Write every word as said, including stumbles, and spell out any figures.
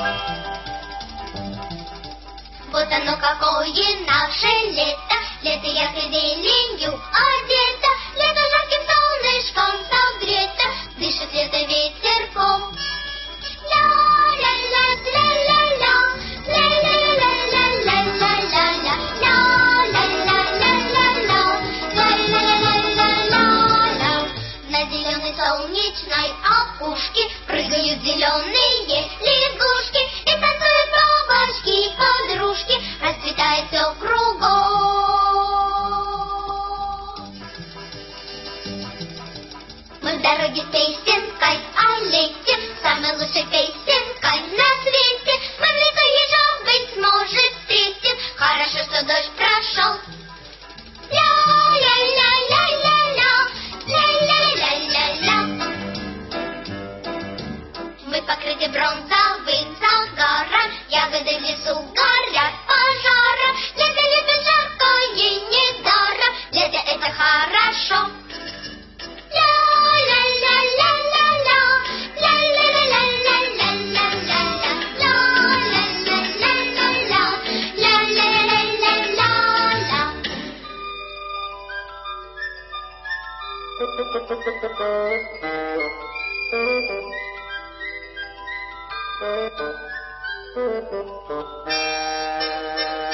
Вот оно какое наше лето, лето яркой зеленью одето, лето жарким солнышком согрето, дышит лето ветерком. Ля-ля-ля-ля-ля-ля, ля-ля-ля-ля-ля-ля-ля-ля, ля-ля-ля-ля-ля-ля, ля-ля-ля-ля-ля-ля. На зеленой солнечной опушке прыгают зеленые лягушки и танцуют бабочки-подружки, расцветает все кругом. Мы в дороге с песенкой о лете, самой лучшей песенкой на свете. Мы в лесу ежа, быть может, встретим, хорошо, что дождь прошел. Ля-ля-ля-ля-ля-ля, ля-ля-ля-ля-ля. Мы покрыты бронзовым загаром, ягоды в лесу горят пожаром. Лето, лето жаркое недаром, лето это хорошо. Ля-ля-ля-ля-ля-ля, ля-ля-ля-ля-ля-ля-ля-ля, ля-ля-ля-ля-ля-ля, ля-ля-ля-ля-ля-ля. Thank you.